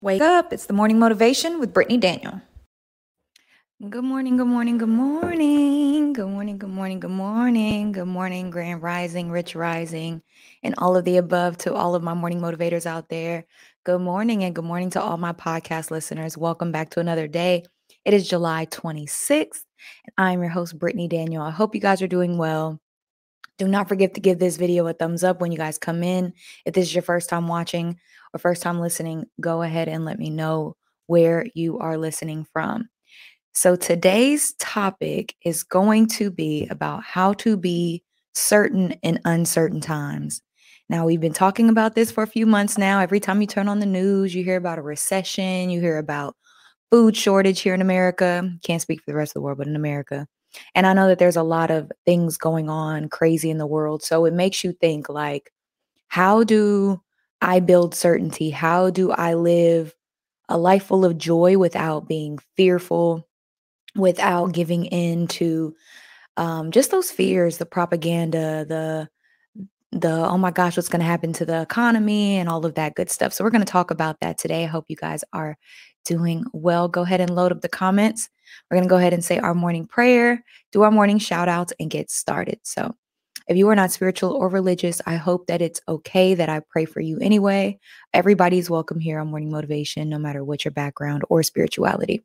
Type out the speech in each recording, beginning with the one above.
Wake up. It's the morning motivation with Brittany Daniel. Good morning, good morning, good morning. Good morning, good morning, good morning. Good morning, Grand Rising, Rich Rising, and all of the above to all of my morning motivators out there. Good morning and good morning to all my podcast listeners. Welcome back to another day. It is July 26th, and I'm your host, Brittany Daniel. I hope you guys are doing well. Do not forget to give this video a thumbs up when you guys come in. If this is your first time watching or first time listening, go ahead and let me know where you are listening from. So today's topic is going to be about how to be certain in uncertain times. Now, we've been talking about this for a few months now. Every time you turn on the news, you hear about a recession, you hear about food shortage here in America. Can't speak for the rest of the world, but in America. And I know that there's a lot of things going on crazy in the world. So it makes you think like, how do I build certainty? How do I live a life full of joy without being fearful, without giving in to just those fears, the propaganda, the oh my gosh, what's going to happen to the economy and all of that good stuff. So we're going to talk about that today. I hope you guys are doing well. Go ahead and load up the comments. We're going to go ahead and say our morning prayer, do our morning shout outs, and get started. So if you are not spiritual or religious, I hope that it's okay that I pray for you anyway. Everybody's welcome here on Morning Motivation, no matter what your background or spirituality.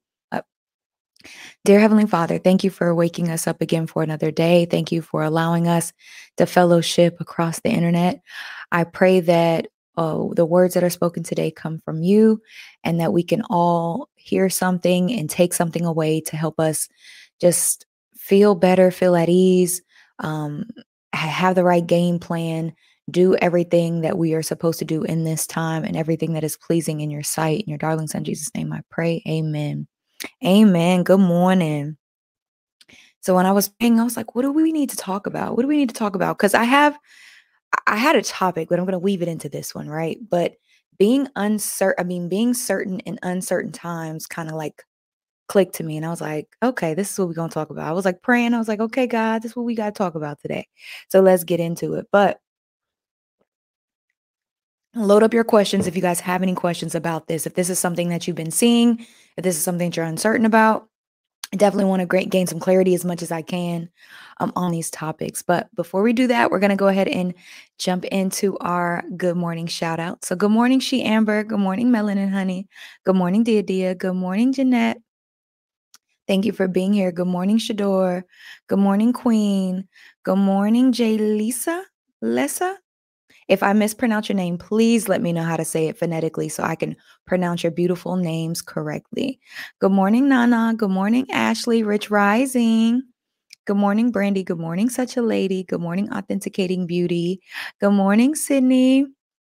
Dear Heavenly Father, thank you for waking us up again for another day. Thank you for allowing us to fellowship across the internet. I pray that the words that are spoken today come from you and that we can all hear something and take something away to help us just feel better, feel at ease, have the right game plan, do everything that we are supposed to do in this time and everything that is pleasing in your sight. In your darling son, Jesus' name, I pray. Amen. Amen. Good morning. So when I was praying, I was like, what do we need to talk about? What do we need to talk about? Because I had a topic, but I'm going to weave it into this one, right? But being certain in uncertain times kind of like clicked to me. And I was like, okay, this is what we're going to talk about. I was like praying. I was like, okay, God, this is what we got to talk about today. So let's get into it. But load up your questions if you guys have any questions about this. If this is something that you've been seeing, if this is something that you're uncertain about, I definitely want to gain some clarity as much as I can on these topics. But before we do that, we're going to go ahead and jump into our good morning shout out. So good morning, She Amber. Good morning, Melanin Honey. Good morning, Dia. Good morning, Jeanette. Thank you for being here. Good morning, Shador. Good morning, Queen. Good morning, J. Lessa. If I mispronounce your name, please let me know how to say it phonetically so I can pronounce your beautiful names correctly. Good morning, Nana. Good morning, Ashley. Rich Rising. Good morning, Brandy. Good morning, Such a Lady. Good morning, Authenticating Beauty. Good morning, Sydney.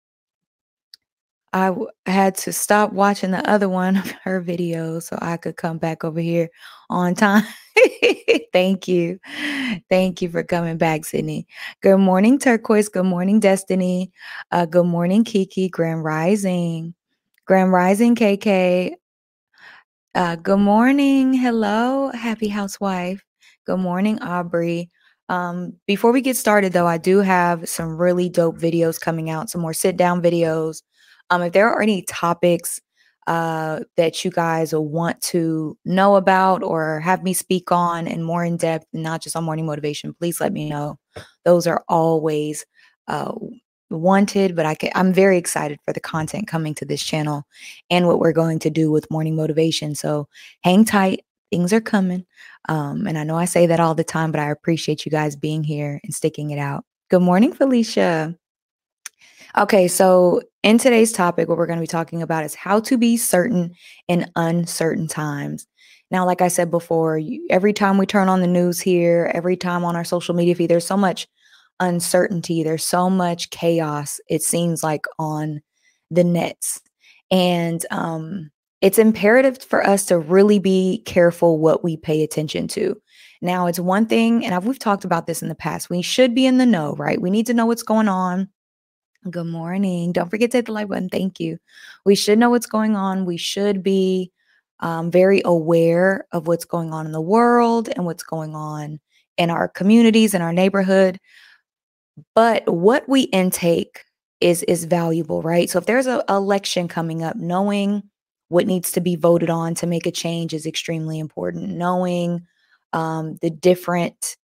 I had to stop watching the other one of her videos so I could come back over here on time. Thank you. Thank you for coming back, Sydney. Good morning, Turquoise. Good morning, Destiny. Good morning, Kiki. Grand Rising. Grand Rising, KK. Good morning. Hello, happy housewife. Good morning, Aubrey. Before we get started, though, I do have some really dope videos coming out, some more sit-down videos. If there are any topics that you guys will want to know about or have me speak on and more in depth, and not just on morning motivation, please let me know. Those are always wanted, but I'm very excited for the content coming to this channel and what we're going to do with morning motivation. So hang tight. Things are coming. And I know I say that all the time, but I appreciate you guys being here and sticking it out. Good morning, Felicia. Okay, so in today's topic, what we're going to be talking about is how to be certain in uncertain times. Now, like I said before, every time we turn on the news here, every time on our social media feed, there's so much uncertainty. There's so much chaos, it seems like, on the nets. And it's imperative for us to really be careful what we pay attention to. Now, it's one thing, and we've talked about this in the past, we should be in the know, right? We need to know what's going on. Good morning. Don't forget to hit the like button. Thank you. We should know what's going on. We should be very aware of what's going on in the world and what's going on in our communities, in our neighborhood. But what we intake is valuable, right? So if there's an election coming up, knowing what needs to be voted on to make a change is extremely important. Knowing the different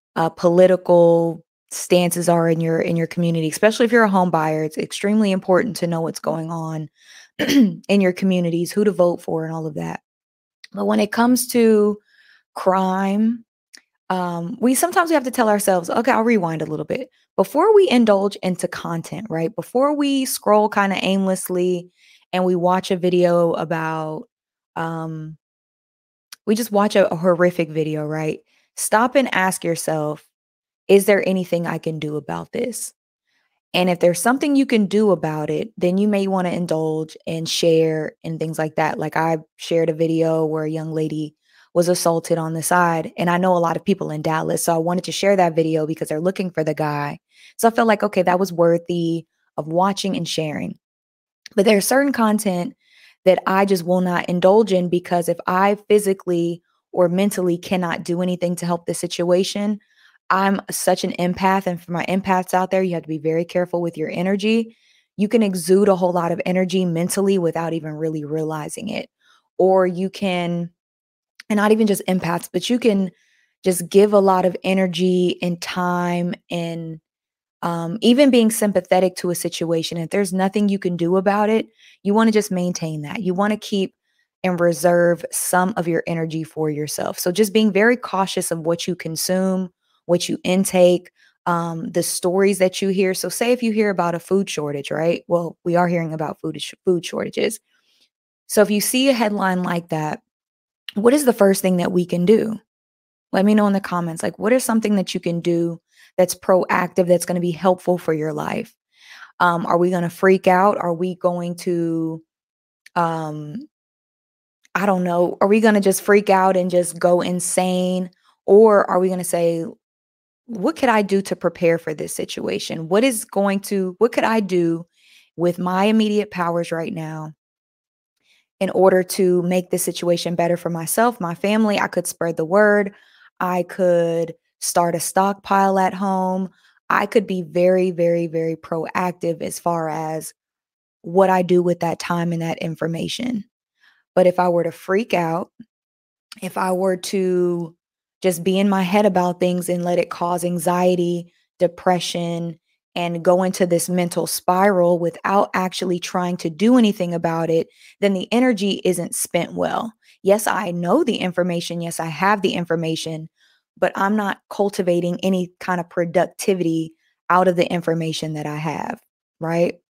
political stances are in your community, especially if you're a home buyer, it's extremely important to know what's going on in your communities, who to vote for, and all of that. But when it comes to crime, we sometimes we have to tell ourselves, okay, I'll rewind a little bit. Before we indulge into content, right? Before we scroll kind of aimlessly and we watch a video about, um, we just watch a horrific video, right? Stop and ask yourself, is there anything I can do about this? And if there's something you can do about it, then you may want to indulge and share and things like that. Like I shared a video where a young lady was assaulted on the side. And I know a lot of people in Dallas. So I wanted to share that video because they're looking for the guy. So I felt like, okay, that was worthy of watching and sharing. But there's certain content that I just will not indulge in because if I physically or mentally cannot do anything to help the situation, I'm such an empath. And for my empaths out there, you have to be very careful with your energy. You can exude a whole lot of energy mentally without even really realizing it. Or you can, and not even just empaths, but you can just give a lot of energy and time and even being sympathetic to a situation. If there's nothing you can do about it, you want to just maintain that. You want to keep and reserve some of your energy for yourself. So just being very cautious of what you consume, what you intake, the stories that you hear. So say if you hear about a food shortage, right? Well, we are hearing about food shortages. So if you see a headline like that, what is the first thing that we can do? Let me know in the comments, like, what is something that you can do that's proactive, that's going to be helpful for your life? Are we going to freak out? Are we going to, um, I don't know, are we going to just freak out and just go insane? Or are we going to say, what could I do to prepare for this situation? What could I do with my immediate powers right now in order to make the situation better for myself, my family? I could spread the word. I could start a stockpile at home. I could be very, very, very proactive as far as what I do with that time and that information. But if I were to freak out, if I were to just be in my head about things and let it cause anxiety, depression, and go into this mental spiral without actually trying to do anything about it, then the energy isn't spent well. Yes, I know the information. Yes, I have the information, but I'm not cultivating any kind of productivity out of the information that I have, right?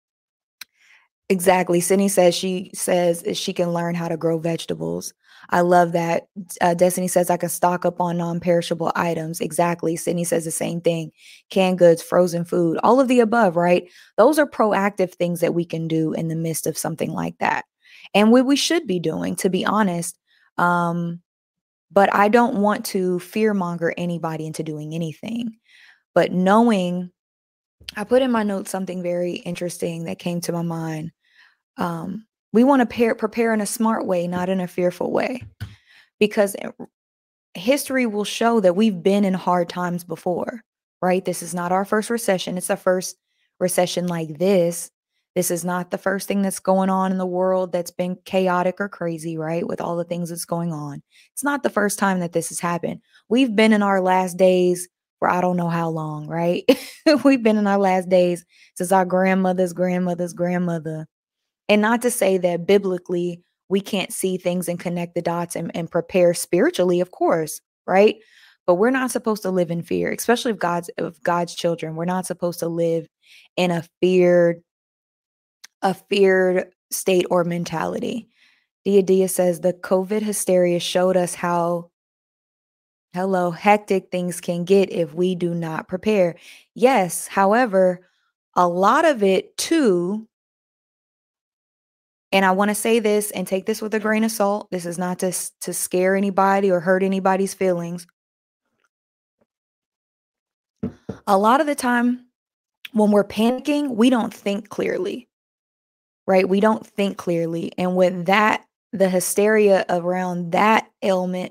Exactly. Sydney says she can learn how to grow vegetables. I love that. Destiny says I can stock up on non-perishable items. Exactly. Sydney says the same thing. Canned goods, frozen food, all of the above, right? Those are proactive things that we can do in the midst of something like that. And what we should be doing, to be honest. But I don't want to fear monger anybody into doing anything. But knowing, I put in my notes something very interesting that came to my mind. We want to prepare in a smart way, not in a fearful way, because history will show that we've been in hard times before, right? This is not our first recession. It's the first recession like this. This is not the first thing that's going on in the world that's been chaotic or crazy, right? With all the things that's going on. It's not the first time that this has happened. We've been in our last days for I don't know how long, right? We've been in our last days since our grandmother's grandmother's grandmother. And not to say that biblically we can't see things and connect the dots and prepare spiritually, of course, right? But we're not supposed to live in fear, especially of God's children. We're not supposed to live in a feared state or mentality. Dia says the COVID hysteria showed us how hectic things can get if we do not prepare. Yes, however, a lot of it too, and I want to say this and take this with a grain of salt. This is not to scare anybody or hurt anybody's feelings. A lot of the time when we're panicking, we don't think clearly, right? We don't think clearly. And with that, the hysteria around that ailment,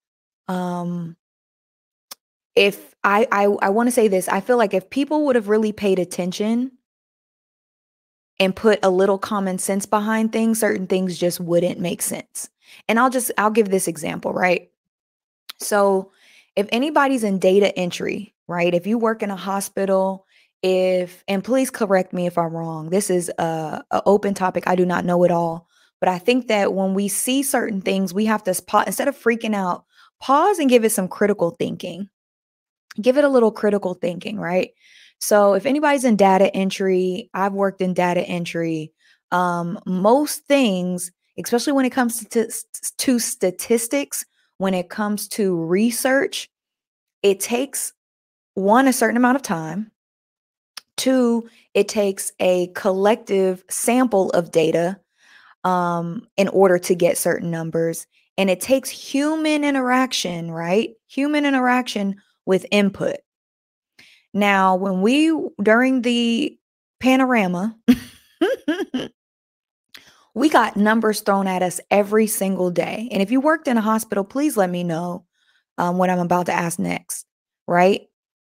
if I want to say this, I feel like if people would have really paid attention and put a little common sense behind things, certain things just wouldn't make sense. And I'll give this example, right? So if anybody's in data entry, right? If you work in a hospital, and please correct me if I'm wrong, this is a open topic. I do not know it all, but I think that when we see certain things, we have to pause instead of freaking out, pause and give it some critical thinking. Give it a little critical thinking, right? So if anybody's in data entry, I've worked in data entry. Most things, especially when it comes to statistics, when it comes to research, it takes one, a certain amount of time. Two, it takes a collective sample of data in order to get certain numbers. And it takes human interaction, right? Human interaction with input. Now, during the panorama, we got numbers thrown at us every single day. And if you worked in a hospital, please let me know what I'm about to ask next, right?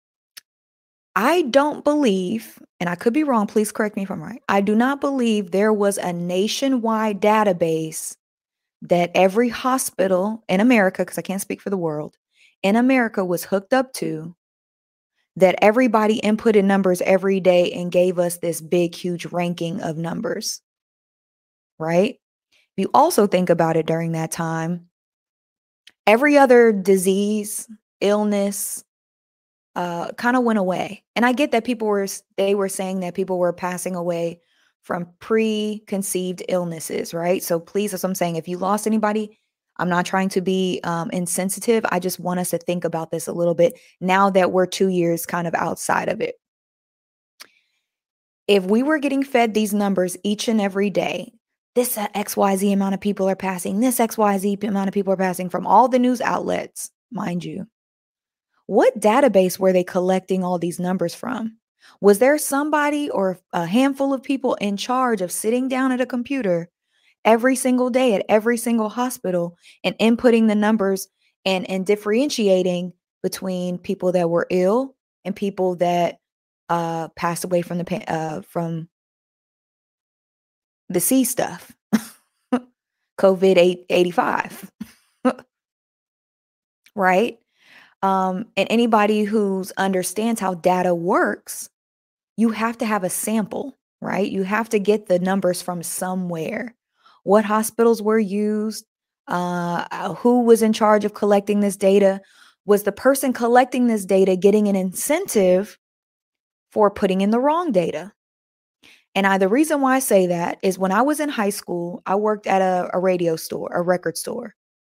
I don't believe, and I could be wrong, please correct me if I'm right. I do not believe there was a nationwide database that every hospital in America, because I can't speak for the world, in America was hooked up to, that everybody inputted numbers every day and gave us this big, huge ranking of numbers, right? If you also think about it during that time, every other disease, illness, kind of went away. And I get that they were saying that people were passing away from preconceived illnesses, right? So please, as I'm saying, if you lost anybody, I'm not trying to be insensitive. I just want us to think about this a little bit now that we're 2 years kind of outside of it. If we were getting fed these numbers each and every day, this XYZ amount of people are passing, this XYZ amount of people are passing from all the news outlets, mind you. What database were they collecting all these numbers from? Was there somebody or a handful of people in charge of sitting down at a computer every single day at every single hospital and inputting the numbers and differentiating between people that were ill and people that passed away from the C stuff, COVID 85, right? And anybody who understands how data works, you have to have a sample, right? You have to get the numbers from somewhere. What hospitals were used? Who was in charge of collecting this data? Was the person collecting this data getting an incentive for putting in the wrong data? And the reason why I say that is when I was in high school, I worked at a radio store, a record store.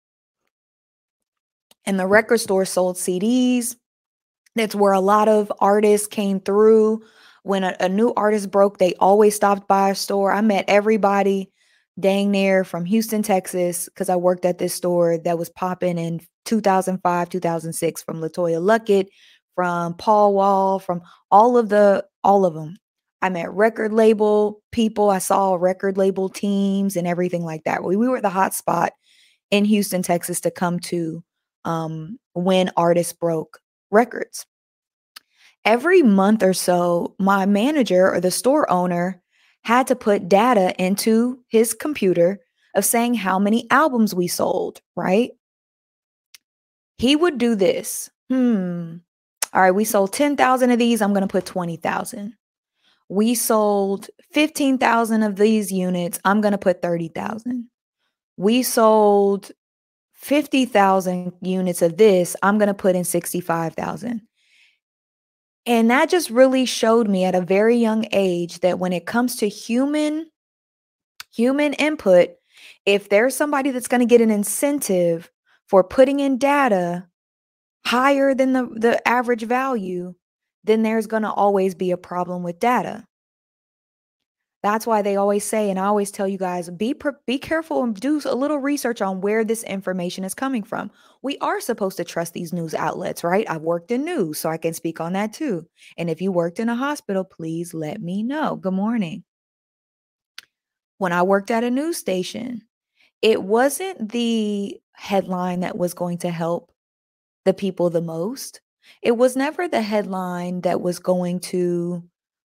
And the record store sold CDs. That's where a lot of artists came through. When a new artist broke, they always stopped by a store. I met everybody dang near from Houston, Texas, because I worked at this store that was popping in 2005, 2006, from LaToya Luckett, from Paul Wall, from all of them. I met record label people. I saw record label teams and everything like that. We were the hot spot in Houston, Texas to come to when artists broke records. Every month or so, my manager or the store owner had to put data into his computer of saying how many albums we sold, right? He would do this. All right, we sold 10,000 of these. I'm going to put 20,000. We sold 15,000 of these units. I'm going to put 30,000. We sold 50,000 units of this. I'm going to put in 65,000. And that just really showed me at a very young age that when it comes to human input, if there's somebody that's going to get an incentive for putting in data higher than the average value, then there's going to always be a problem with data. That's why they always say, and I always tell you guys, be careful and do a little research on where this information is coming from. We are supposed to trust these news outlets, right? I've worked in news, so I can speak on that too. And if you worked in a hospital, please let me know. Good morning. When I worked at a news station, it wasn't the headline that was going to help the people the most. It was never the headline that was going to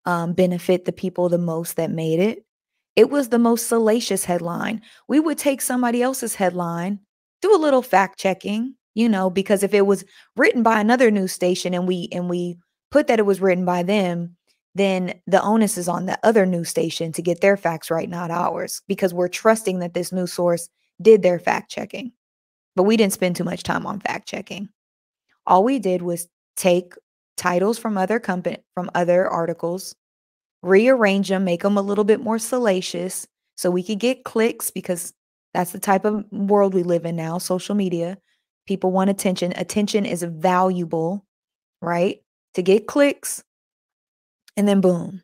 benefit the people the most that made it. It was the most salacious headline. We would take somebody else's headline, do a little fact checking, because if it was written by another news station and we put that it was written by them, then the onus is on the other news station to get their facts right, not ours, because we're trusting that this news source did their fact checking. But we didn't spend too much time on fact checking. All we did was take titles from other articles, rearrange them, make them a little bit more salacious so we could get clicks, because that's the type of world we live in now, social media. People want attention. Attention is valuable, right? To get clicks, and then boom.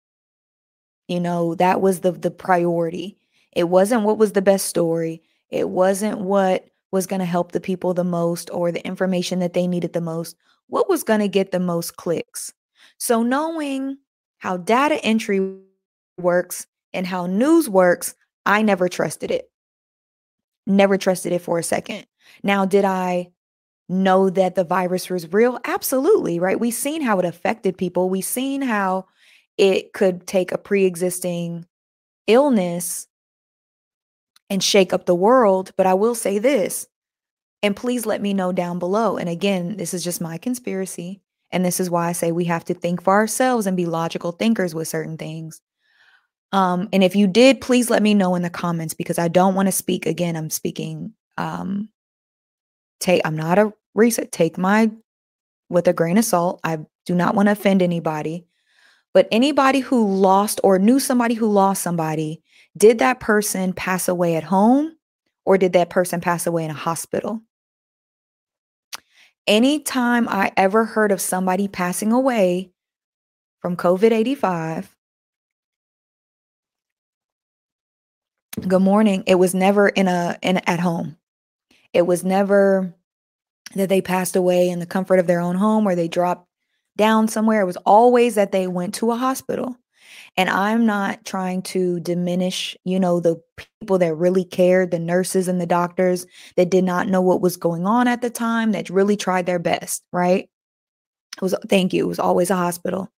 That was the priority. It wasn't what was the best story. It wasn't what was going to help the people the most or the information that they needed the most. What was going to get the most clicks? So knowing how data entry works and how news works, I never trusted it. Never trusted it for a second. Now, did I know that the virus was real? Absolutely, right? We've seen how it affected people. We've seen how it could take a pre-existing illness and shake up the world. But I will say this, and please let me know down below. And again, this is just my conspiracy. And this is why I say we have to think for ourselves and be logical thinkers with certain things. And if you did, please let me know in the comments, because I don't want to speak again. I'm speaking, I'm not a research, take my with a grain of salt. I do not want to offend anybody, but anybody who lost or knew somebody who lost somebody, did that person pass away at home or did that person pass away in a hospital? Anytime I ever heard of somebody passing away from COVID-85, good morning, it was never at home. It was never that they passed away in the comfort of their own home or they dropped down somewhere. It was always that they went to a hospital. And I'm not trying to diminish, the people that really cared, the nurses and the doctors that did not know what was going on at the time, that really tried their best, right? Thank you. It was always a hospital.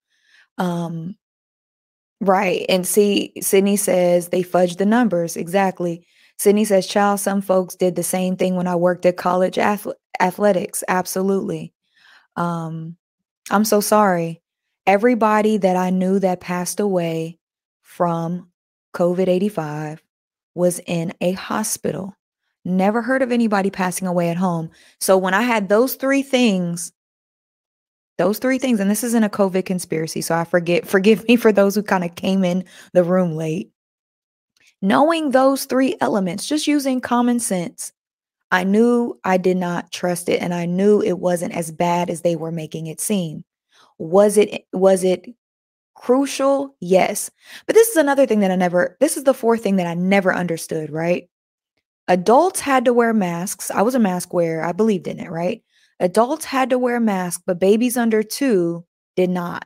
Right. And see, Sydney says they fudged the numbers. Exactly. Sydney says, child, some folks did the same thing when I worked at college athletics. Absolutely. I'm so sorry. Everybody that I knew that passed away from COVID-85 was in a hospital. Never heard of anybody passing away at home. So when I had those three things, and this isn't a COVID conspiracy, so forgive me for those who kind of came in the room late. Knowing those three elements, just using common sense, I knew I did not trust it, and I knew it wasn't as bad as they were making it seem. Was it crucial? Yes. But this is another thing that this is the fourth thing that I never understood, right? Adults had to wear masks. I was a mask wearer. I believed in it, right? Adults had to wear masks, but babies under 2 did not.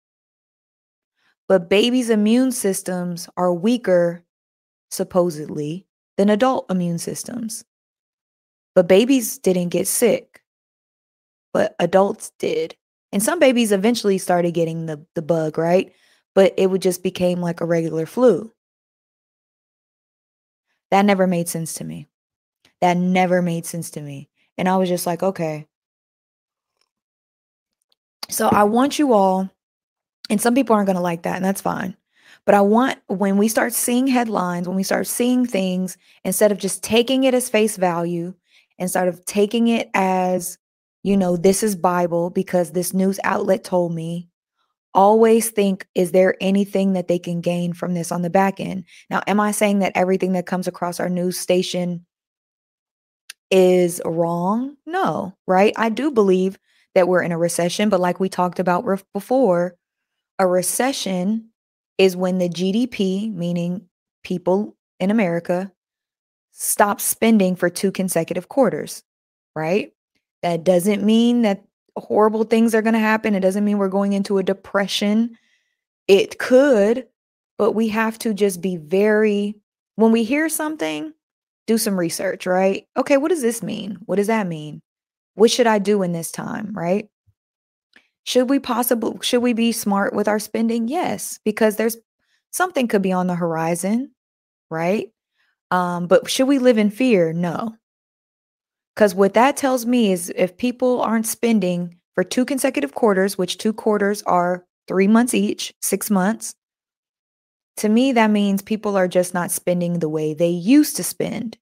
But babies' immune systems are weaker, supposedly, than adult immune systems. But babies didn't get sick, but adults did. And some babies eventually started getting the bug, right? But it would just became like a regular flu. That never made sense to me. And I was just like, okay. So I want you all, and some people aren't going to like that, and that's fine. But I want, when we start seeing headlines, when we start seeing things, instead of just taking it as face value, instead of taking it as, this is Bible because this news outlet told me, always think, is there anything that they can gain from this on the back end? Now, am I saying that everything that comes across our news station is wrong? No, right? I do believe that we're in a recession, but like we talked about before, a recession is when the GDP, meaning people in America, stop spending for 2 consecutive quarters, right? That doesn't mean that horrible things are going to happen. It doesn't mean we're going into a depression. It could, but we have to just be when we hear something, do some research, right? Okay, what does this mean? What does that mean? What should I do in this time, right? Should we be smart with our spending? Yes, because there's something could be on the horizon, right? But should we live in fear? No. Because what that tells me is if people aren't spending for 2 consecutive quarters, which 2 quarters are 3 months each, 6 months, to me, that means people are just not spending the way they used to spend.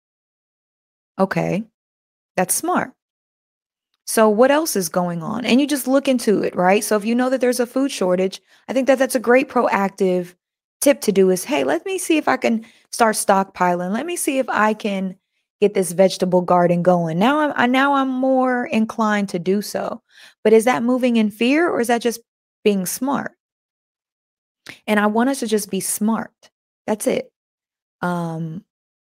Okay, that's smart. So what else is going on? And you just look into it, right? So if you know that there's a food shortage, I think that that's a great proactive tip to do is, hey, let me see if I can start stockpiling. Let me see if I can get this vegetable garden going. Now I'm more inclined to do so. But is that moving in fear or is that just being smart? And I want us to just be smart. That's it. Um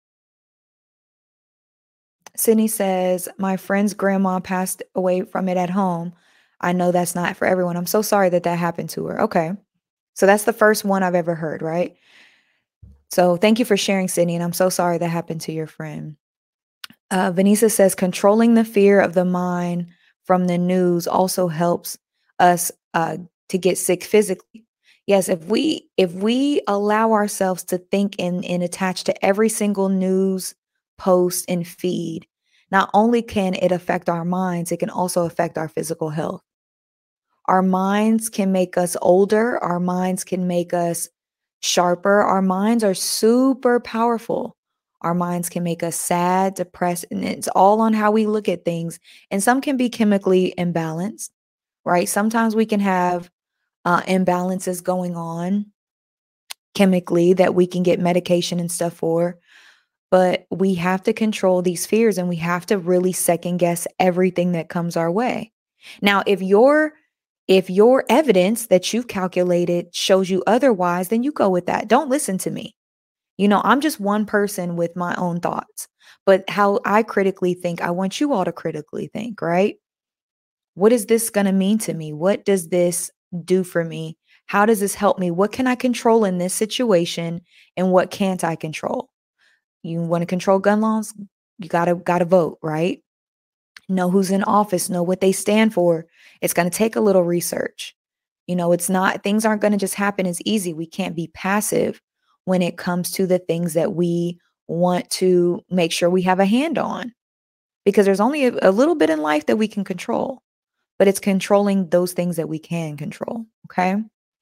Sydney says, my friend's grandma passed away from it at home. I know that's not for everyone. I'm so sorry that that happened to her. Okay. So that's the first one I've ever heard, right? So thank you for sharing, Sydney. And I'm so sorry that happened to your friend. Vanessa says, controlling the fear of the mind from the news also helps us to get sick physically. Yes, if we allow ourselves to think and attach to every single news post and feed, not only can it affect our minds, it can also affect our physical health. Our minds can make us older, our minds can make us sharper. Our minds are super powerful. Our minds can make us sad, depressed, and it's all on how we look at things. And some can be chemically imbalanced, right? Sometimes we can have imbalances going on chemically that we can get medication and stuff for. But we have to control these fears and we have to really second guess everything that comes our way. Now, if your evidence that you've calculated shows you otherwise, then you go with that. Don't listen to me. I'm just one person with my own thoughts. But how I critically think, I want you all to critically think, right? What is this going to mean to me? What does this do for me? How does this help me? What can I control in this situation and what can't I control? You want to control gun laws? You gotta vote, right? Know who's in office, know what they stand for. It's going to take a little research. It's not, things aren't going to just happen as easy. We can't be passive when it comes to the things that we want to make sure we have a hand on, because there's only a little bit in life that we can control, but it's controlling those things that we can control. Okay.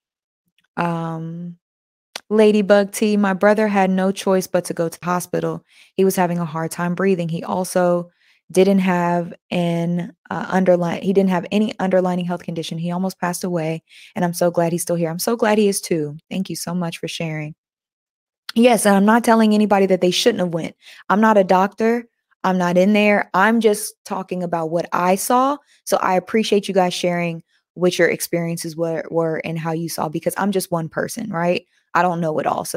Um, Ladybug T, my brother had no choice but to go to the hospital. He was having a hard time breathing. He also didn't have he didn't have any underlying health condition. He almost passed away, and I'm so glad he's still here. I'm so glad he is too. Thank you so much for sharing. Yes, and I'm not telling anybody that they shouldn't have went. I'm not a doctor. I'm not in there. I'm just talking about what I saw. So I appreciate you guys sharing what your experiences were and how you saw, because I'm just one person, right? I don't know it all. So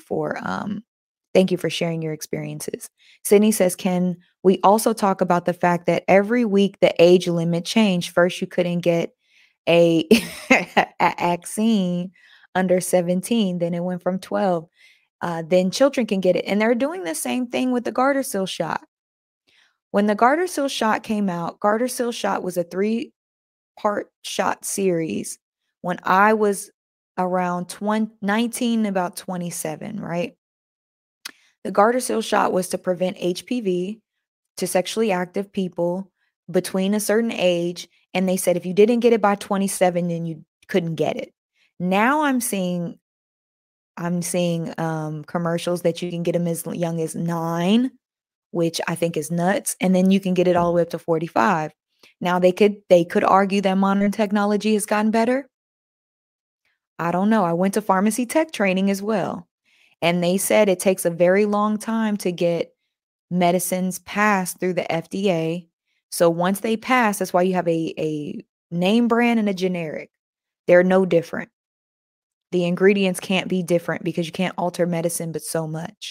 thank you for sharing your experiences. Sydney says, can we also talk about the fact that every week the age limit changed? First, you couldn't get a, a vaccine under 17, then it went from 12. Then children can get it. And they're doing the same thing with the Gardasil shot. When the Gardasil shot came out, Gardasil shot was a 3-part shot series when I was around 19, about 27, right? The Gardasil shot was to prevent HPV to sexually active people between a certain age. And they said if you didn't get it by 27, then you couldn't get it. Now I'm seeing commercials that you can get them as young as 9, which I think is nuts, and then you can get it all the way up to 45. Now they could argue that modern technology has gotten better. I don't know. I went to pharmacy tech training as well, and they said it takes a very long time to get medicines passed through the FDA. So once they pass, that's why you have a name brand and a generic. They're no different. The ingredients can't be different because you can't alter medicine but so much.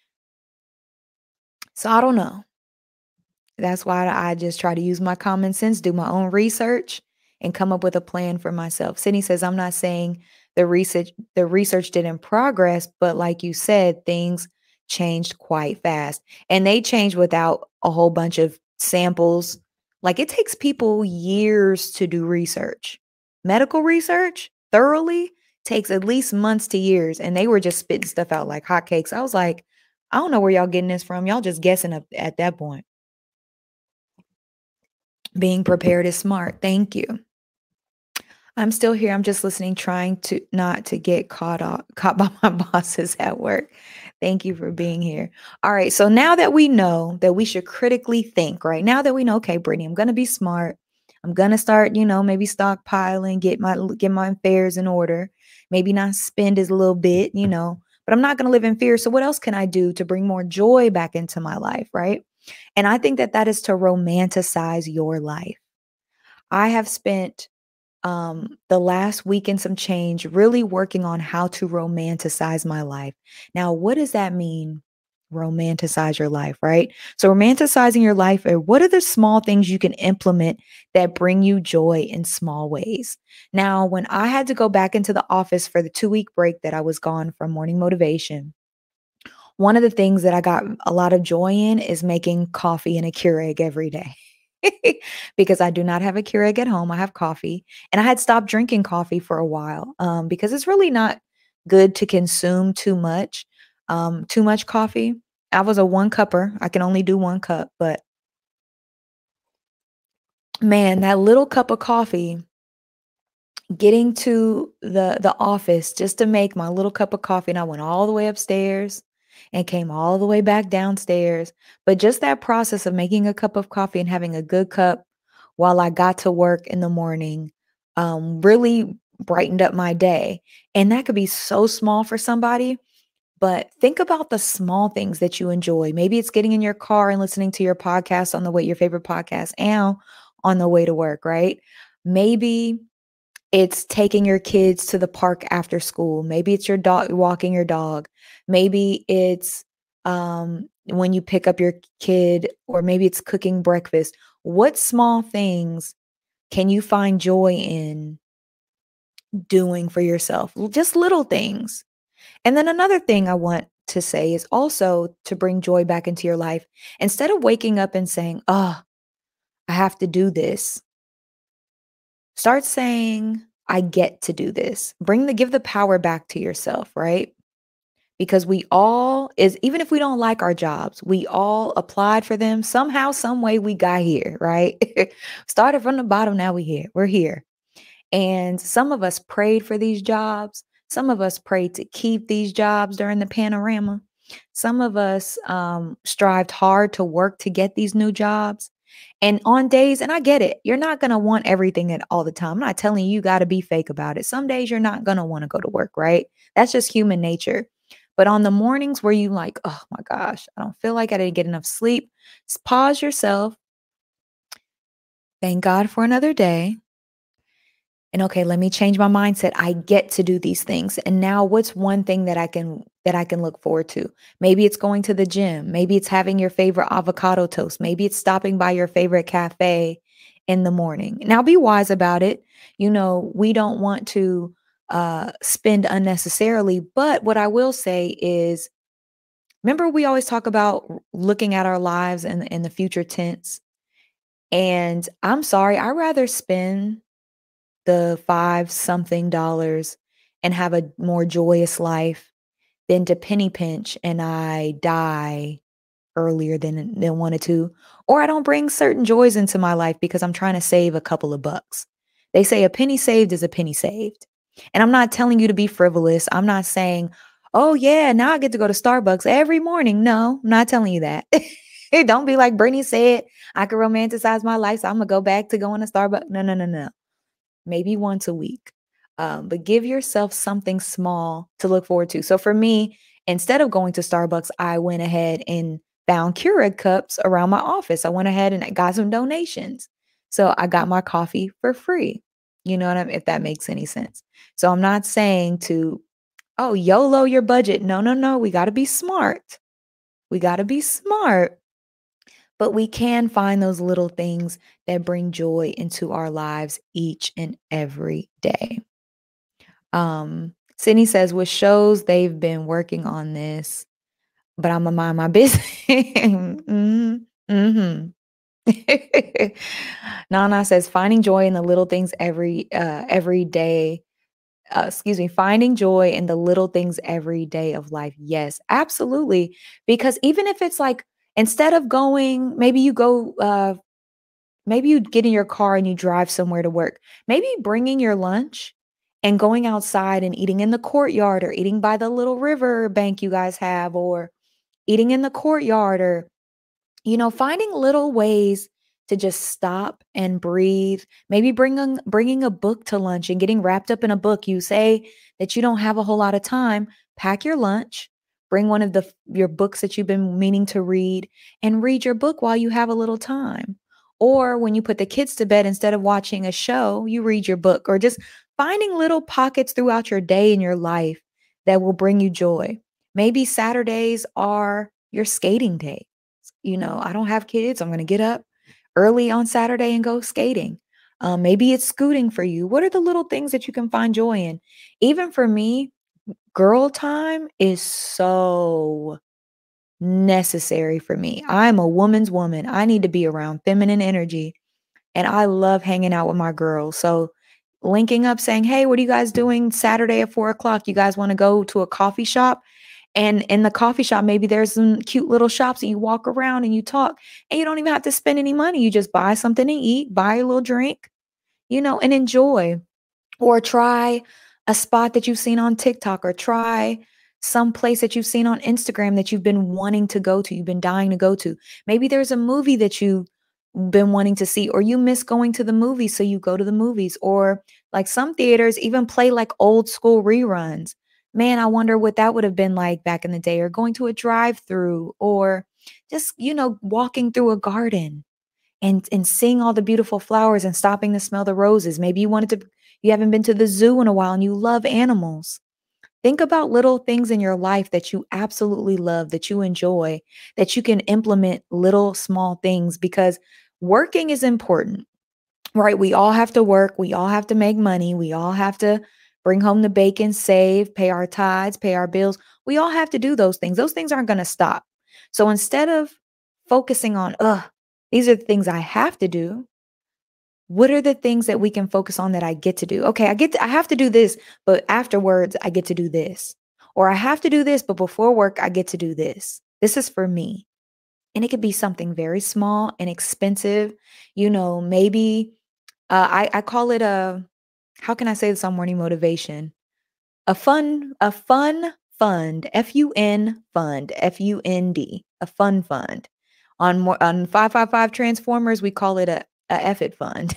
So I don't know. That's why I just try to use my common sense, do my own research, and come up with a plan for myself. Sydney says, I'm not saying the research didn't progress, but like you said, things changed quite fast. And they changed without a whole bunch of samples Like it takes people years to do research. Medical research thoroughly takes at least months to years. And they were just spitting stuff out like hotcakes. I was like, I don't know where y'all getting this from. Y'all just guessing at that point. Being prepared is smart. Thank you. I'm still here. I'm just listening, trying to not to get caught by my bosses at work. Thank you for being here. All right. So now that we know that we should critically think, right? Now that we know, okay, Brittany, I'm gonna be smart. I'm gonna start, maybe stockpiling, get my affairs in order. Maybe not spend as a little bit, but I'm not gonna live in fear. So what else can I do to bring more joy back into my life, right? And I think that is to romanticize your life. I have spent the last week and some change really working on how to romanticize my life. Now, what does that mean? Romanticize your life, right? So, romanticizing your life, or what are the small things you can implement that bring you joy in small ways? Now, when I had to go back into the office for the 2-week break that I was gone from morning motivation, one of the things that I got a lot of joy in is making coffee and a Keurig every day. Because I do not have a Keurig at home. I have coffee. And I had stopped drinking coffee for a while because it's really not good to consume too much coffee. I was a one cupper. I can only do one cup. But man, that little cup of coffee, getting to the office just to make my little cup of coffee, and I went all the way upstairs and came all the way back downstairs. But just that process of making a cup of coffee and having a good cup while I got to work in the morning really brightened up my day. And that could be so small for somebody, but think about the small things that you enjoy. Maybe it's getting in your car and listening to your podcast on the way, your favorite podcast, and on the way to work, right? Maybe it's taking your kids to the park after school. Maybe it's your dog, walking your dog. Maybe it's when you pick up your kid, or maybe it's cooking breakfast. What small things can you find joy in doing for yourself? Just little things. And then another thing I want to say is also to bring joy back into your life. Instead of waking up and saying, oh, I have to do this, start saying, I get to do this. Give the power back to yourself, right? Because even if we don't like our jobs, we all applied for them somehow, some way we got here, right? Started from the bottom, now we're here. And some of us prayed for these jobs. Some of us prayed to keep these jobs during the panorama. Some of us strived hard to work to get these new jobs. And on days, and I get it, you're not going to want everything at all the time. I'm not telling you got to be fake about it. Some days you're not going to want to go to work, right? That's just human nature. But on the mornings where you like, oh my gosh, I don't feel like I didn't get enough sleep, pause yourself. Thank God for another day. And okay, let me change my mindset. I get to do these things. And now what's one thing that I can look forward to? Maybe it's going to the gym. Maybe it's having your favorite avocado toast. Maybe it's stopping by your favorite cafe in the morning. Now be wise about it. We don't want to spend unnecessarily, but what I will say is, remember we always talk about looking at our lives in the future tense. And I'm sorry, I'd rather spend the 5 something dollars and have a more joyous life than to penny pinch and I die earlier than wanted to, or I don't bring certain joys into my life because I'm trying to save a couple of bucks. They say a penny saved is a penny saved. And I'm not telling you to be frivolous. I'm not saying, oh yeah, now I get to go to Starbucks every morning. No, I'm not telling you that. Don't be like Brittany said, I could romanticize my life, so I'm gonna go back to going to Starbucks. No. Maybe once a week. But give yourself something small to look forward to. So for me, instead of going to Starbucks, I went ahead and found Keurig cups around my office. I went ahead and I got some donations. So I got my coffee for free. You know what I mean? If that makes any sense. So I'm not saying to, oh, YOLO your budget. No. We got to be smart. We got to be smart. But we can find those little things that bring joy into our lives each and every day. Sydney says, with shows, they've been working on this, but I'm gonna mind my business. mm-hmm. Nana says finding joy in the little things every day. Excuse me, finding joy in the little things every day of life. Yes, absolutely. Because even if it's like instead of going, maybe you get in your car and you drive somewhere to work. Maybe bringing your lunch and going outside and eating in the courtyard or eating by the little river bank you guys have or eating in the courtyard or finding little ways to just stop and breathe. Maybe bringing a book to lunch and getting wrapped up in a book. You say that you don't have a whole lot of time, pack your lunch, bring one of your books that you've been meaning to read and read your book while you have a little time. Or when you put the kids to bed, instead of watching a show, you read your book or just finding little pockets throughout your day and your life that will bring you joy. Maybe Saturdays are your skating day. I don't have kids. I'm going to get up early on Saturday and go skating. Maybe it's scooting for you. What are the little things that you can find joy in? Even for me, girl time is so necessary for me. I'm a woman's woman. I need to be around feminine energy and I love hanging out with my girls. So linking up saying, hey, what are you guys doing Saturday at 4 o'clock? You guys want to go to a coffee shop? And in the coffee shop, maybe there's some cute little shops and you walk around and you talk and you don't even have to spend any money. You just buy something to eat, buy a little drink, and enjoy. Or try a spot that you've seen on TikTok or try some place that you've seen on Instagram that you've been wanting to go to, you've been dying to go to. Maybe there's a movie that you've been wanting to see, or you miss going to the movies, so you go to the movies. Or like some theaters even play like old school reruns. Man, I wonder what that would have been like back in the day, or going to a drive-through, or just, walking through a garden and seeing all the beautiful flowers and stopping to smell the roses. Maybe you haven't been to the zoo in a while and you love animals. Think about little things in your life that you absolutely love, that you enjoy, that you can implement little small things, because working is important, right? We all have to work. We all have to make money. We all have to bring home the bacon, save, pay our tithes, pay our bills. We all have to do those things. Those things aren't going to stop. So instead of focusing on, these are the things I have to do, what are the things that we can focus on that I get to do? Okay, I have to do this, but afterwards I get to do this. Or I have to do this, but before work I get to do this. This is for me. And it could be something very small and expensive. Maybe I call it how can I say this on morning motivation? A fun fund, F-U-N fund, F-U-N-D, a fun fund. On 555 Transformers, we call it a F-it fund.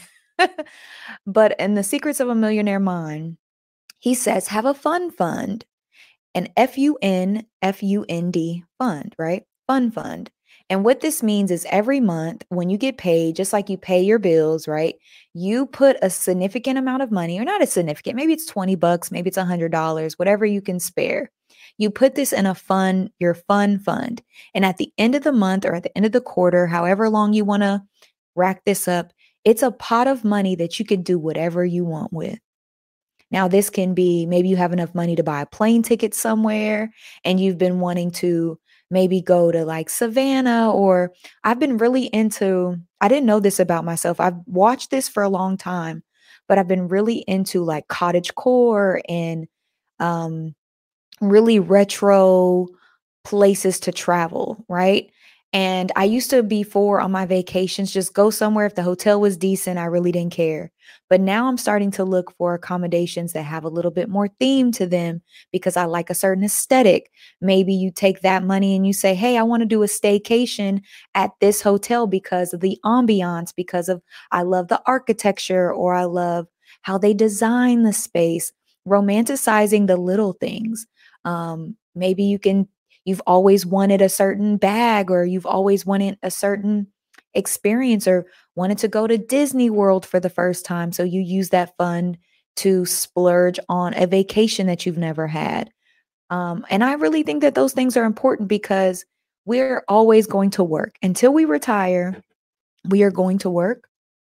But in The Secrets of a Millionaire Mind, he says, have a fun fund, an F-U-N-F-U-N-D fund, right? Fun fund. And what this means is every month when you get paid, just like you pay your bills, right? You put a significant amount of money, or not a significant, maybe it's $20, maybe it's $100, whatever you can spare. You put this in your fun fund. And at the end of the month or at the end of the quarter, however long you want to rack this up, it's a pot of money that you can do whatever you want with. Now, this can be, maybe you have enough money to buy a plane ticket somewhere and you've been wanting to maybe go to like Savannah, or I didn't know this about myself. I've watched this for a long time, but I've been really into like cottage core and um, really retro places to travel, right? And I used to, before on my vacations, just go somewhere. If the hotel was decent, I really didn't care. But now I'm starting to look for accommodations that have a little bit more theme to them because I like a certain aesthetic. Maybe you take that money and you say, hey, I want to do a staycation at this hotel because of the ambiance, because of I love the architecture, or I love how they design the space, romanticizing the little things. Maybe you've always wanted a certain bag, or you've always wanted a certain experience, or wanted to go to Disney World for the first time. So you use that fund to splurge on a vacation that you've never had. And I really think that those things are important because we're always going to work until we retire. We are going to work.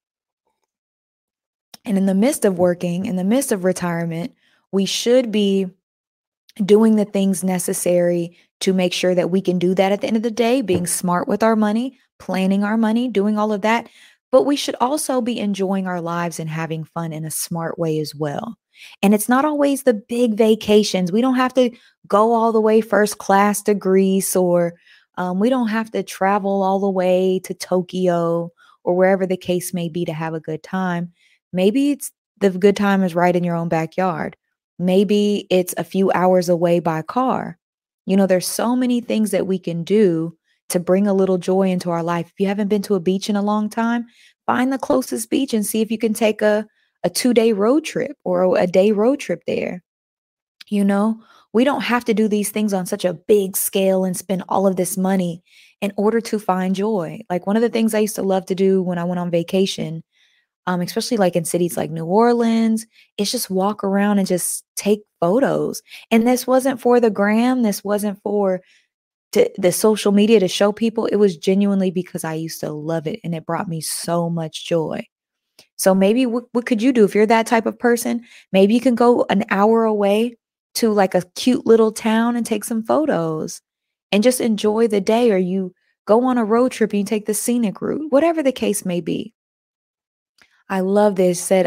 And in the midst of working, in the midst of retirement, we should be doing the things necessary to make sure that we can do that at the end of the day, being smart with our money, planning our money, doing all of that. But we should also be enjoying our lives and having fun in a smart way as well. And it's not always the big vacations. We don't have to go all the way first class to Greece, or we don't have to travel all the way to Tokyo or wherever the case may be to have a good time. Maybe it's the good time is right in your own backyard. Maybe it's a few hours away by car. There's so many things that we can do to bring a little joy into our life. If you haven't been to a beach in a long time, find the closest beach and see if you can take a 2-day road trip or a day road trip there. You know, we don't have to do these things on such a big scale and spend all of this money in order to find joy. Like, one of the things I used to love to do when I went on vacation, especially like in cities like New Orleans, is just walk around and just take photos. And this wasn't for the gram. This wasn't for the social media to show people. It was genuinely because I used to love it and it brought me so much joy. So maybe what could you do if you're that type of person? Maybe you can go an hour away to like a cute little town and take some photos and just enjoy the day, or you go on a road trip and you take the scenic route, whatever the case may be. I love this. Said,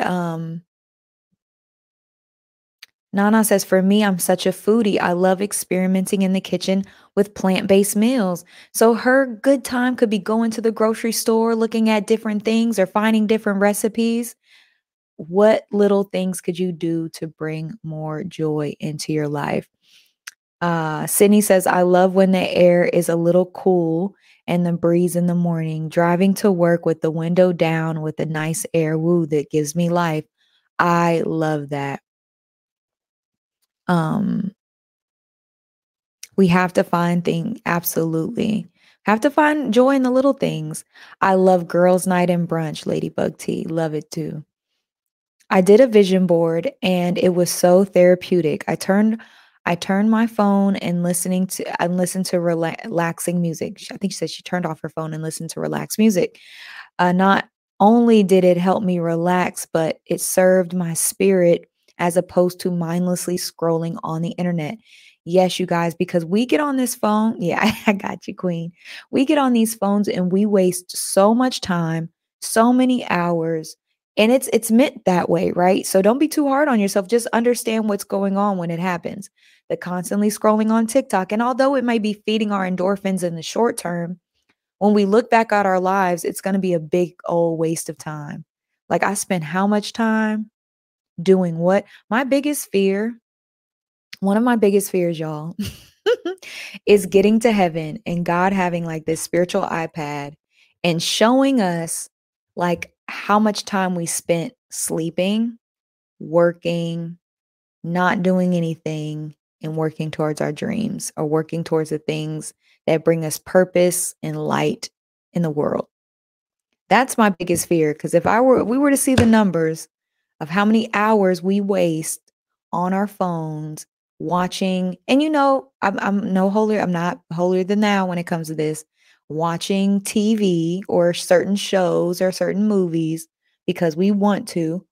Nana says, for me, I'm such a foodie. I love experimenting in the kitchen with plant-based meals. So her good time could be going to the grocery store, looking at different things or finding different recipes. What little things could you do to bring more joy into your life? Sydney says, I love when the air is a little cool and the breeze in the morning, driving to work with the window down with the nice air. Woo, that gives me life. I love that. We have to find absolutely. Have to find joy in the little things. I love girls' night and brunch, Ladybug Tea. Love it too. I did a vision board and it was so therapeutic. I turned my phone and listened to relaxing music. I think she said she turned off her phone and listened to relaxed music. Not only did it help me relax, but it served my spirit as opposed to mindlessly scrolling on the internet. Yes, you guys, because we get on this phone. Yeah, I got you, Queen. We get on these phones and we waste so much time, so many hours, and it's meant that way, right? So don't be too hard on yourself. Just understand what's going on when it happens. The constantly scrolling on TikTok, and although it might be feeding our endorphins in the short term, when we look back at our lives, it's going to be a big old waste of time. Like, I spent how much time doing what? My biggest fear, one of my biggest fears, y'all, is getting to heaven and God having like this spiritual iPad and showing us like how much time we spent sleeping, working, not doing anything, and working towards our dreams, or working towards the things that bring us purpose and light in the world. That's my biggest fear. Because if we were to see the numbers of how many hours we waste on our phones watching, and I'm no holier, I'm not holier than thou when it comes to this, watching TV or certain shows or certain movies because we want to,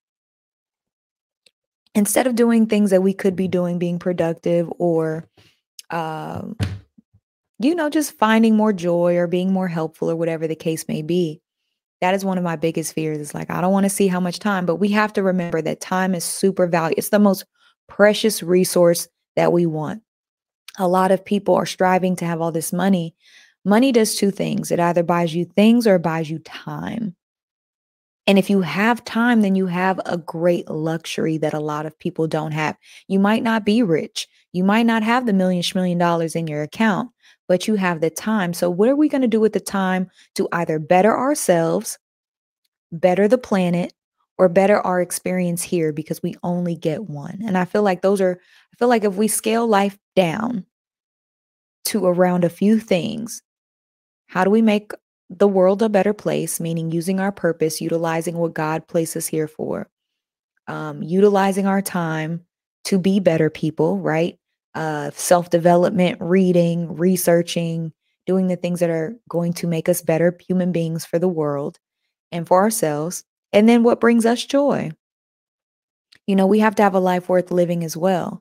instead of doing things that we could be doing, being productive, or um, just finding more joy or being more helpful or whatever the case may be. That is one of my biggest fears. Is like, I don't want to see how much time, but we have to remember that time is super valuable. It's the most precious resource that we want. A lot of people are striving to have all this money. Money does two things. It either buys you things or it buys you time. And if you have time, then you have a great luxury that a lot of people don't have. You might not be rich. You might not have the million dollars in your account, but you have the time. So what are we going to do with the time to either better ourselves, better the planet, or better our experience here, because we only get one? And I feel like if we scale life down to around a few things, how do we make the world a better place? Meaning using our purpose, utilizing what God places here for, utilizing our time to be better people, right? Self-development, reading, researching, doing the things that are going to make us better human beings for the world and for ourselves. And then what brings us joy? We have to have a life worth living as well.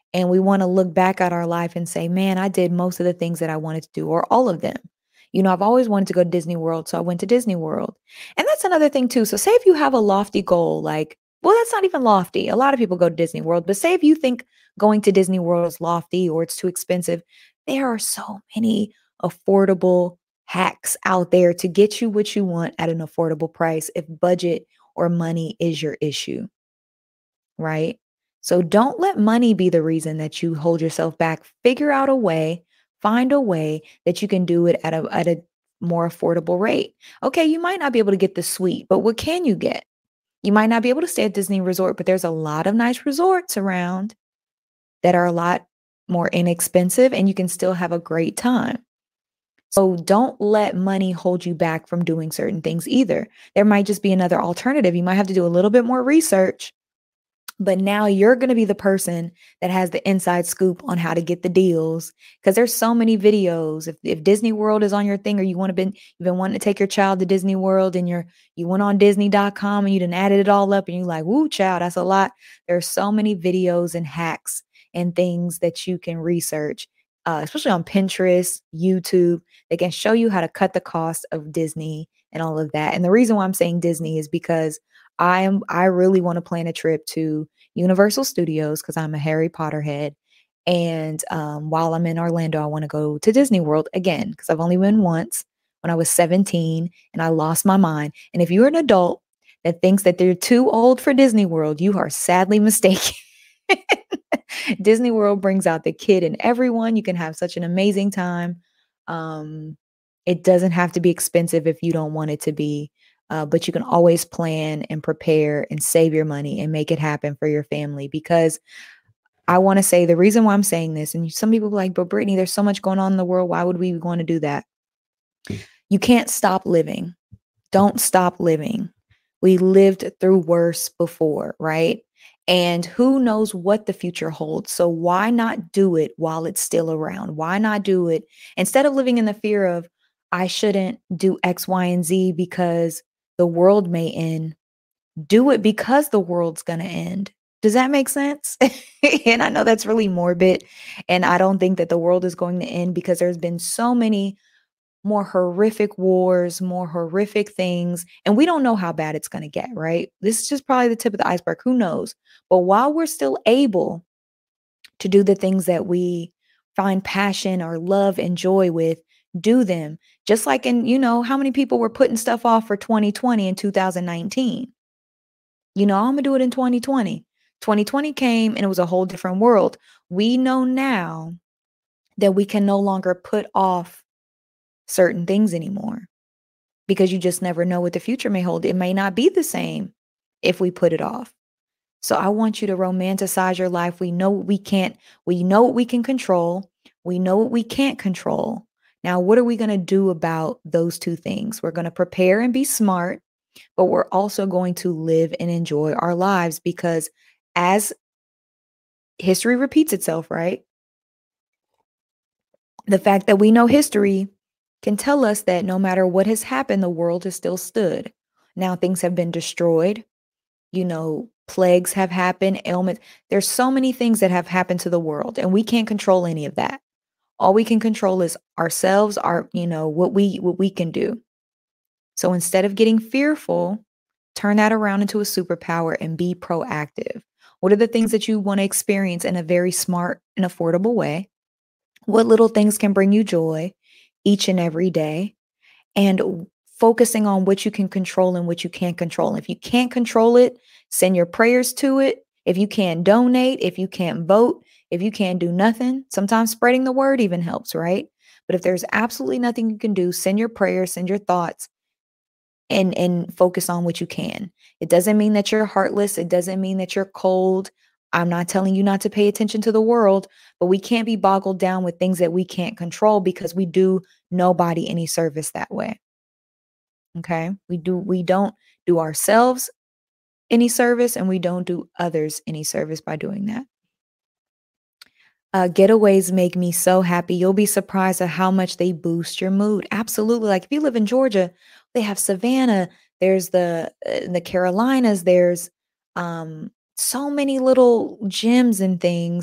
And we want to look back at our life and say, man, I did most of the things that I wanted to do, or all of them. I've always wanted to go to Disney World, so I went to Disney World. And that's another thing too. So say if you have a lofty goal, like, well, that's not even lofty. A lot of people go to Disney World, but say if you think going to Disney World is lofty or it's too expensive, there are so many affordable hacks out there to get you what you want at an affordable price if budget or money is your issue, right? So don't let money be the reason that you hold yourself back. Figure out a way, find a way that you can do it at a more affordable rate. Okay, you might not be able to get the suite, but what can you get? You might not be able to stay at Disney Resort, but there's a lot of nice resorts around that are a lot more inexpensive and you can still have a great time. So don't let money hold you back from doing certain things either. There might just be another alternative. You might have to do a little bit more research, but now you're going to be the person that has the inside scoop on how to get the deals because there's so many videos. If Disney World is on your thing or you've been wanting to take your child to Disney World and you went on Disney.com and you done added it all up and you're like, woo, child, that's a lot. There's so many videos and hacks and things that you can research, especially on Pinterest, YouTube. They can show you how to cut the cost of Disney and all of that. And the reason why I'm saying Disney is because I really want to plan a trip to Universal Studios because I'm a Harry Potter head. And while I'm in Orlando, I want to go to Disney World again because I've only been once when I was 17 and I lost my mind. And if you're an adult that thinks that they're too old for Disney World, you are sadly mistaken. Disney World brings out the kid in everyone. You can have such an amazing time. It doesn't have to be expensive if you don't want it to be. But you can always plan and prepare and save your money and make it happen for your family. Because I want to say the reason why I'm saying this, and some people are like, but Brittany, there's so much going on in the world. Why would we want to do that? You can't stop living. Don't stop living. We lived through worse before, right? And who knows what the future holds. So why not do it while it's still around? Why not do it instead of living in the fear of, I shouldn't do X, Y, and Z because the world may end? Do it because the world's going to end. Does that make sense? And I know that's really morbid. And I don't think that the world is going to end because there's been so many more horrific wars, more horrific things. And we don't know how bad it's going to get, right? This is just probably the tip of the iceberg. Who knows? But while we're still able to do the things that we find passion or love and joy with, do them. Just like how many people were putting stuff off for 2020 and 2019? I'm going to do it in 2020. 2020 came and it was a whole different world. We know now that we can no longer put off certain things anymore because you just never know what the future may hold. It may not be the same if we put it off. So I want you to romanticize your life. We know what we can't, we know what we can control. We know what we can't control. Now, what are we going to do about those two things? We're going to prepare and be smart, but we're also going to live and enjoy our lives because as history repeats itself, right? The fact that we know history can tell us that no matter what has happened, the world has still stood. Now things have been destroyed. Plagues have happened, ailments. There's so many things that have happened to the world, and we can't control any of that. All we can control is ourselves, what we can do. So instead of getting fearful, turn that around into a superpower and be proactive. What are the things that you want to experience in a very smart and affordable way? What little things can bring you joy each and every day? And focusing on what you can control and what you can't control. If you can't control it, send your prayers to it. If you can't donate, if you can't vote, if you can't do nothing, sometimes spreading the word even helps, right? But if there's absolutely nothing you can do, send your prayers, send your thoughts, and focus on what you can. It doesn't mean that you're heartless. It doesn't mean that you're cold. I'm not telling you not to pay attention to the world, but we can't be boggled down with things that we can't control because we do nobody any service that way. Okay? We don't do ourselves any service and we don't do others any service by doing that. Getaways make me so happy. You'll be surprised at how much they boost your mood. Absolutely. Like if you live in Georgia, they have Savannah, there's the Carolinas, there's so many little gyms and things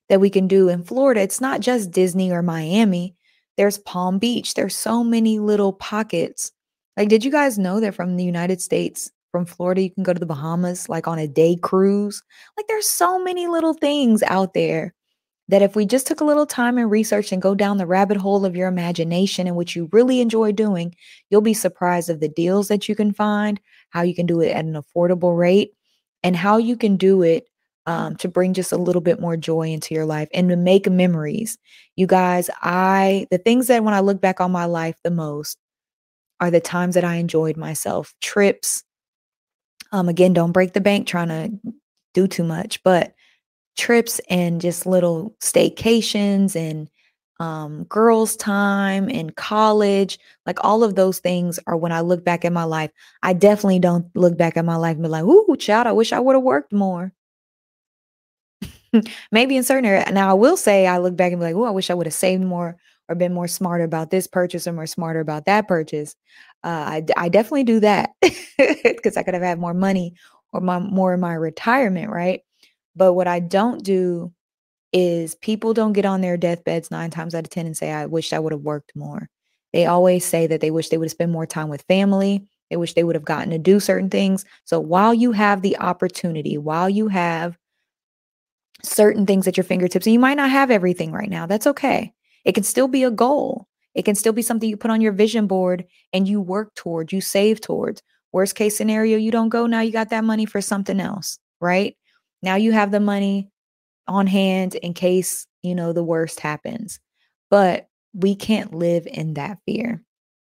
that we can do in Florida. It's not just Disney or Miami. There's Palm Beach. There's so many little pockets. Like, did you guys know that from the United States, from Florida, you can go to the Bahamas like on a day cruise? Like, there's so many little things out there that if we just took a little time and research and go down the rabbit hole of your imagination and what you really enjoy doing, you'll be surprised of the deals that you can find, how you can do it at an affordable rate, and how you can do it to bring just a little bit more joy into your life and to make memories. You guys, the things that when I look back on my life the most are the times that I enjoyed myself. Trips, again, don't break the bank trying to do too much, but trips and just little staycations and girls' time and college, like all of those things are when I look back at my life. I definitely don't look back at my life and be like, ooh, child, I wish I would have worked more. Maybe in certain area. Now I will say I look back and be like, oh, I wish I would have saved more or been more smarter about this purchase or more smarter about that purchase. I definitely do that because I could have had more money or more in my retirement, right? But what I don't do is people don't get on their deathbeds 9 times out of 10 and say, I wish I would have worked more. They always say that they wish they would have spent more time with family. They wish they would have gotten to do certain things. So while you have the opportunity, while you have certain things at your fingertips, and you might not have everything right now, that's okay. It can still be a goal. It can still be something you put on your vision board and you work towards, you save towards. Worst case scenario, you don't go. Now you got that money for something else, right? Now you have the money on hand in case, the worst happens. But we can't live in that fear.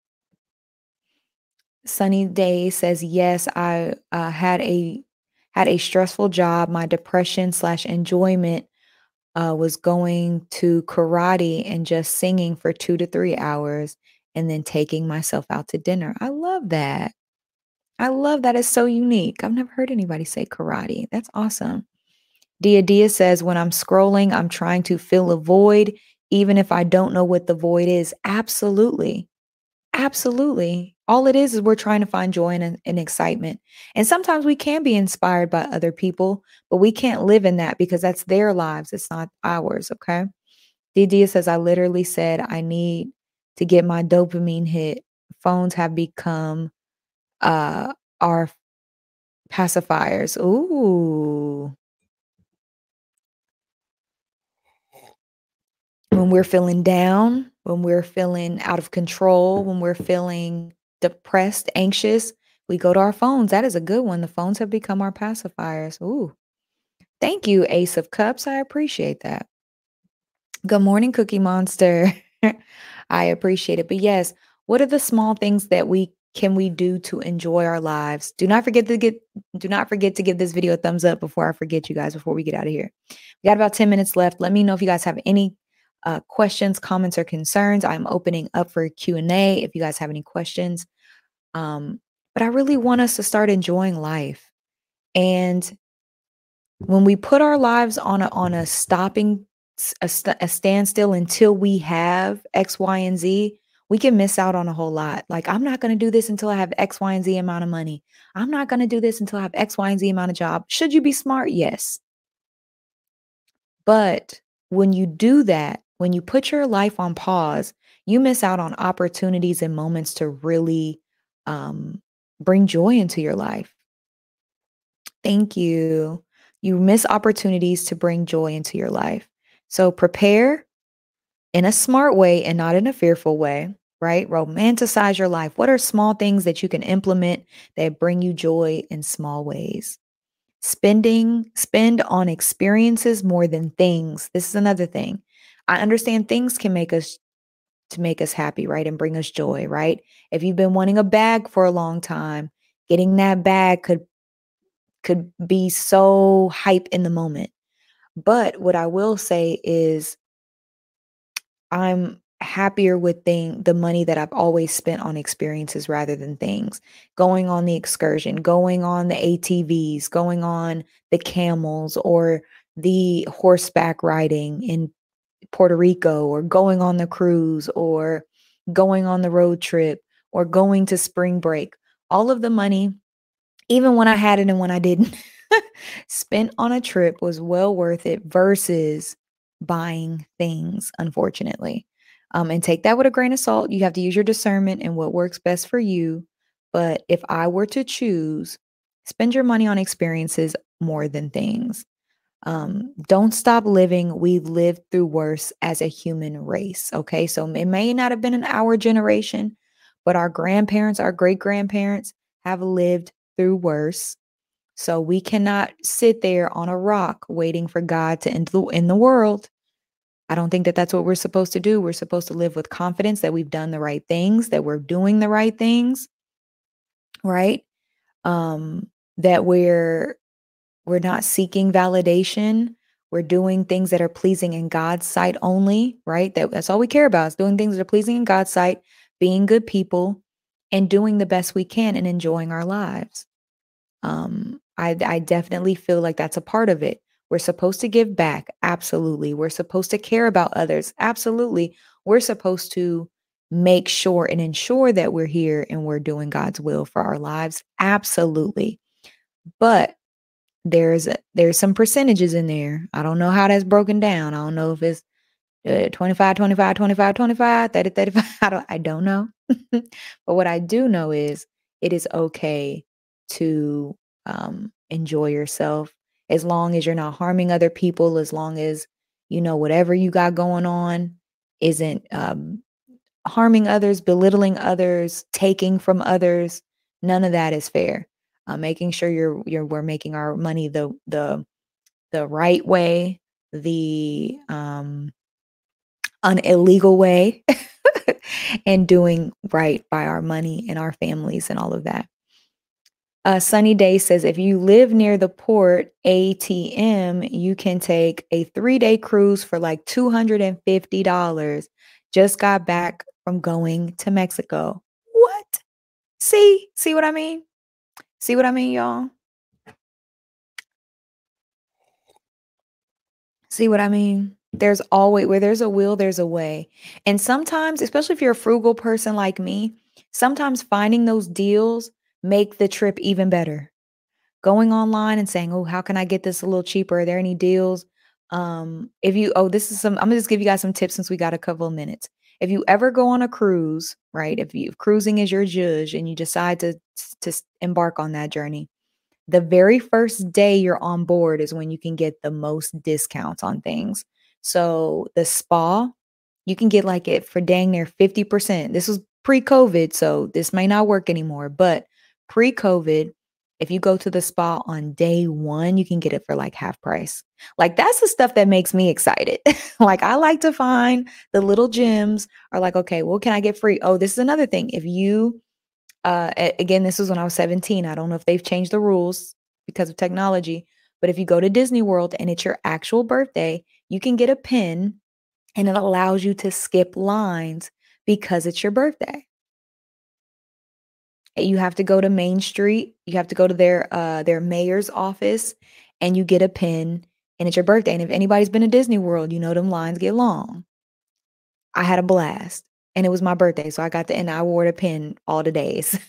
Sunny Day says, yes, I had a stressful job. My depression slash enjoyment was going to karate and just singing for 2 to 3 hours and then taking myself out to dinner. I love that. I love that. It's so unique. I've never heard anybody say karate. That's awesome. Dia says, when I'm scrolling, I'm trying to fill a void, even if I don't know what the void is. Absolutely. Absolutely. All it is we're trying to find joy and excitement. And sometimes we can be inspired by other people, but we can't live in that because that's their lives. It's not ours. Okay. Dia says, I literally said, I need to get my dopamine hit. Phones have become our pacifiers. Ooh. When we're feeling down, when we're feeling out of control, when we're feeling depressed, anxious, we go to our phones. That is a good one. The phones have become our pacifiers. Ooh. Thank you, Ace of Cups. I appreciate that. Good morning, Cookie Monster. I appreciate it. But yes, what are the small things that we do to enjoy our lives? Do not forget to give this video a thumbs up before I forget, you guys, before we get out of here. We got about 10 minutes left. Let me know if you guys have any questions, comments, or concerns. I'm opening up for Q&A if you guys have any questions. But I really want us to start enjoying life. And when we put our lives on a standstill until we have X, Y, and Z, we can miss out on a whole lot. Like, I'm not going to do this until I have X, Y, and Z amount of money. I'm not going to do this until I have X, Y, and Z amount of job. Should you be smart? Yes. But when you do that, when you put your life on pause, you miss out on opportunities and moments to really bring joy into your life. Thank you. You miss opportunities to bring joy into your life. So prepare in a smart way and not in a fearful way, right? Romanticize your life. What are small things that you can implement that bring you joy in small ways? Spend on experiences more than things. This is another thing. I understand things can make us happy, right? And bring us joy, right? If you've been wanting a bag for a long time, getting that bag could be so hype in the moment. But what I will say is I'm happier with the money that I've always spent on experiences rather than things. Going on the excursion, going on the ATVs, going on the camels or the horseback riding in Puerto Rico, or going on the cruise, or going on the road trip, or going to spring break. All of the money, even when I had it and when I didn't, spent on a trip was well worth it versus buying things, unfortunately. And take that with a grain of salt. You have to use your discernment and what works best for you. But if I were to choose, spend your money on experiences more than things. Don't stop living. We've lived through worse as a human race. Okay. So it may not have been in our generation, but our grandparents, our great grandparents have lived through worse. So we cannot sit there on a rock waiting for God to end the world. I don't think that that's what we're supposed to do. We're supposed to live with confidence that we've done the right things, that we're doing the right things, right? That we're not seeking validation. We're doing things that are pleasing in God's sight only, right? That's all we care about is doing things that are pleasing in God's sight, being good people, and doing the best we can and enjoying our lives. I definitely feel like that's a part of it. We're supposed to give back. Absolutely. We're supposed to care about others. Absolutely. We're supposed to make sure and ensure that we're here and we're doing God's will for our lives. Absolutely. But there's some percentages in there. I don't know how that's broken down. I don't know if it's 25, 25, 25, 25, 30, 35. I don't know. But what I do know is it is okay to enjoy yourself as long as you're not harming other people, as long as, whatever you got going on isn't harming others, belittling others, taking from others. None of that is fair. Making sure we're making our money the right way, the illegal way, and doing right by our money and our families and all of that. Sunny Day says, if you live near the port ATM, you can take a 3-day cruise for like $250. Just got back from going to Mexico. What? See what I mean? See what I mean, y'all? See what I mean? There's always where there's a will, there's a way. And sometimes, especially if you're a frugal person like me, sometimes finding those deals make the trip even better. Going online and saying, "Oh, how can I get this a little cheaper? Are there any deals?" If you this is some I'm gonna just give you guys some tips since we got a couple of minutes. If you ever go on a cruise, right? If cruising is your judge and you decide to embark on that journey, the very first day you're on board is when you can get the most discounts on things. So the spa, you can get like it for dang near 50%. This was pre-COVID, so this may not work anymore, but pre-COVID, if you go to the spa on day one, you can get it for like half price. Like that's the stuff that makes me excited. Like I like to find the little gems are like, okay, well, can I get free? Oh, this is another thing. If you again, this was when I was 17. I don't know if they've changed the rules because of technology, but if you go to Disney World and it's your actual birthday, you can get a pin and it allows you to skip lines because it's your birthday. You have to go to Main Street, you have to go to their mayor's office and you get a pin and it's your birthday. And if anybody's been to Disney World, you know them lines get long. I had a blast and it was my birthday, so and I wore the pin all the days.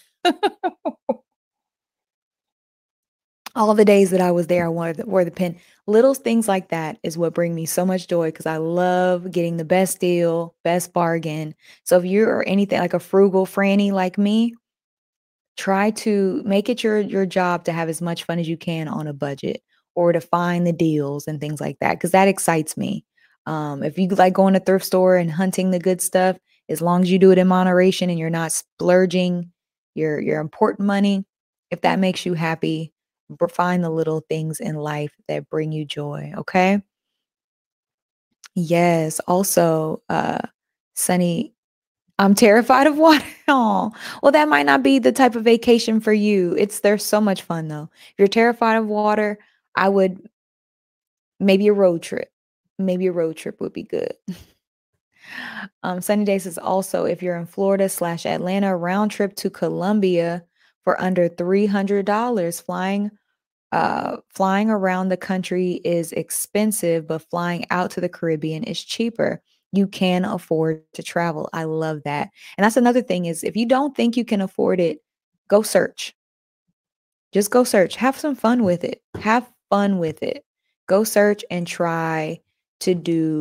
All the days that I was there, I wore the pin. Little things like that is what bring me so much joy because I love getting the best deal, best bargain. So if you're anything like a frugal Franny like me, try to make it your job to have as much fun as you can on a budget or to find the deals and things like that because that excites me. If you like going to thrift store and hunting the good stuff, as long as you do it in moderation and you're not splurging your important money, if that makes you happy, find the little things in life that bring you joy. Okay. Yes. Also, Sunny, I'm terrified of water. Aw. Well, that might not be the type of vacation for you. There's so much fun though. If you're terrified of water, I would maybe a road trip. Maybe a road trip would be good. Sunny Days is also if you're in Florida/Atlanta, round trip to Columbia for under $300. Flying around the country is expensive, but flying out to the Caribbean is cheaper. You can afford to travel. I love that. And that's another thing is if you don't think you can afford it, go search. Just go search. Have some fun with it. Have fun with it. Go search and try to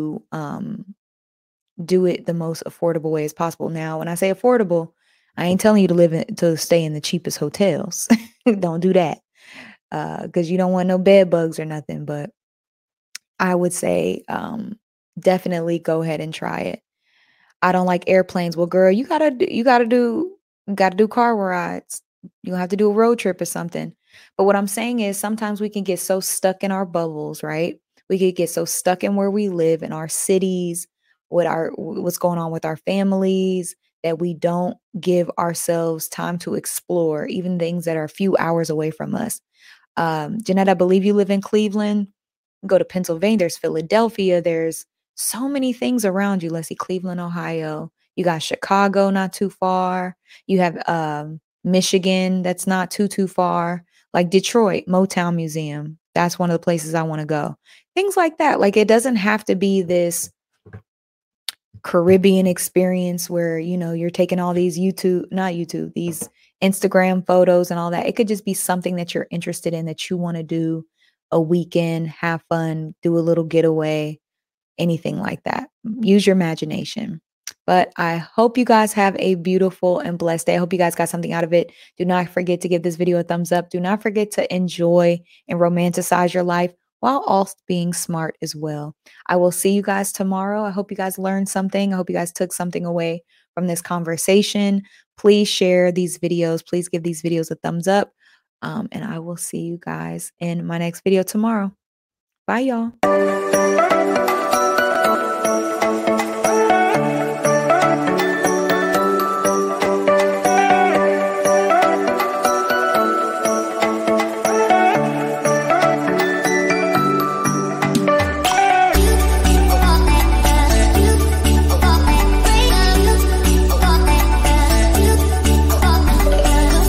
do it the most affordable way as possible. Now, when I say affordable, I ain't telling you to stay in the cheapest hotels. Don't do that. Because you don't want no bed bugs or nothing. But I would say definitely go ahead and try it. I don't like airplanes. Well, girl, you gotta do car rides. You have to do a road trip or something. But what I'm saying is sometimes we can get so stuck in our bubbles, right? We could get so stuck in where we live in our cities, what's going on with our families, that we don't give ourselves time to explore even things that are a few hours away from us. Jeanette, I believe you live in Cleveland. Go to Pennsylvania, there's Philadelphia, there's so many things around you. Let's see, Cleveland, Ohio. You got Chicago not too far. You have Michigan that's not too far. Like Detroit, Motown Museum. That's one of the places I want to go. Things like that. Like it doesn't have to be this Caribbean experience where, you're taking all these not YouTube, these Instagram photos and all that. It could just be something that you're interested in that you want to do a weekend, have fun, do a little getaway, anything like that. Use your imagination. But I hope you guys have a beautiful and blessed day. I hope you guys got something out of it. Do not forget to give this video a thumbs up. Do not forget to enjoy and romanticize your life while also being smart as well. I will see you guys tomorrow. I hope you guys learned something. I hope you guys took something away from this conversation. Please share these videos. Please give these videos a thumbs up. And I will see you guys in my next video tomorrow. Bye, y'all.